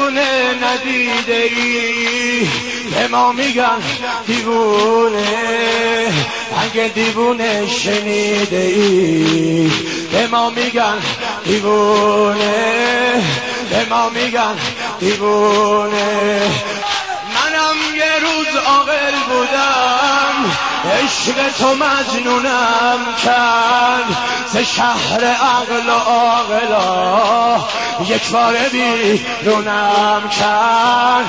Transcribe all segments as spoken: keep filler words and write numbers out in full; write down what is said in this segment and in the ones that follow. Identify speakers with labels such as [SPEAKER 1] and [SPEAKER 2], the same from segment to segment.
[SPEAKER 1] دیوونه ندیده ای، به ما میگن دیوونه. اگه دیوونه شنیده ای، به ما میگن دیوونه، به ما میگن دیوونه. منم یه روز عاقل بودم، عشق تو مجنونم کرد، ز شهر عقل و عاقلا یک بار بیرونم کرد.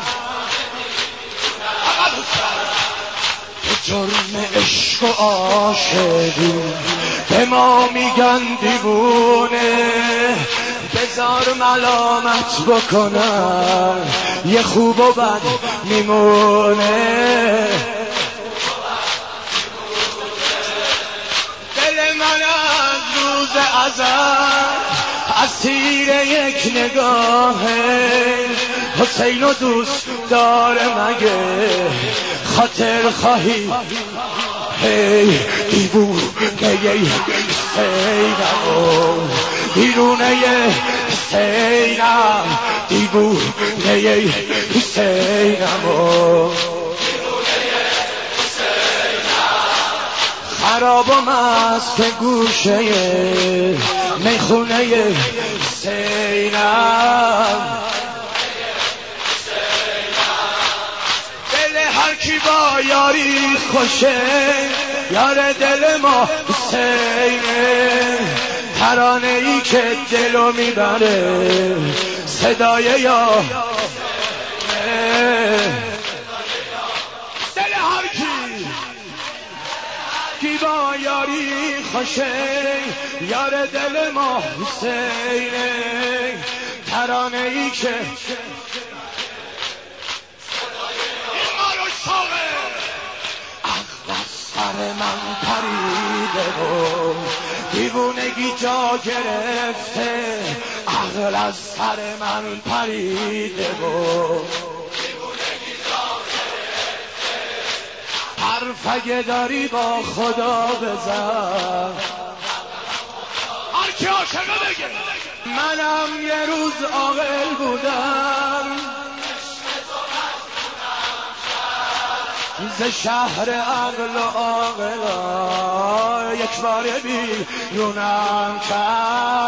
[SPEAKER 1] جرم عشق و عاشقی به ما میگن دیوونه، بذار ملامت بکنن یه خوب و بد میمونه. دل من از روز ازل اسیر یک نگاهه، حسین و دوست داره مگه خاطر خواهی؟ هی دیوونه حسینم، دیرونه حسینم، دیوونه حسینم، خراب و مست گوشه میخونه حسینم. دل هر کی با یاری خوشه، یار دل ما حسینه. ترانه ای که دلو میبره صدای یا دل هر کی کی با یاری خوشه، یار دل ما حسینه. ترانه ای که سر من پریده و دیوونگی جا گرفته، عقل از سر من پریده و دیوونگی جا گرفته. حرف اگه داری با خدا بزن، هر کی عاشقه بگه. منم یه روز عاقل بودم، ز شهر عقل و عاقلا یک بار بیرونم کرد.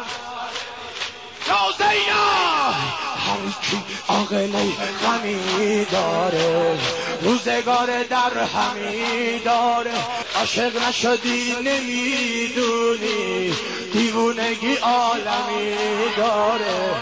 [SPEAKER 1] یا زینب هر کی عاقل غمی داره، روزگار در همی داره. عاشق نشدی نمیدونی، دیوونگی عالمی داره.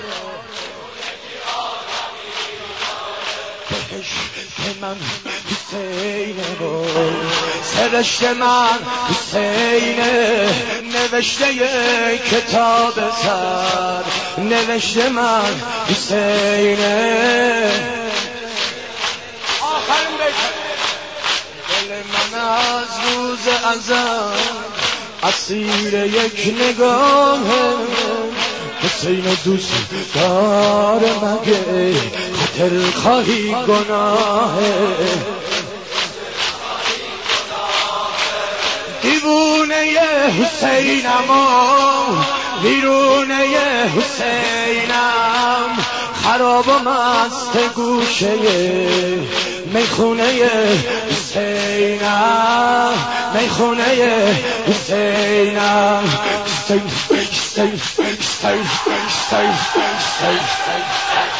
[SPEAKER 1] بهشت من حسینه و سرشت من حسینه، نوشته یه کتاب سر نوشته من حسینه. آخرین بیت دل من از روز ازل اسیر یک نگاهه، حسین و دوست داره مگه خاطر خواهی گناهه. دیوونه حسینم و ویرونه حسینم، خراب و مست گوشه میخونه حسینم، میخونه حسینم. حسین حسین حسین حسین حسین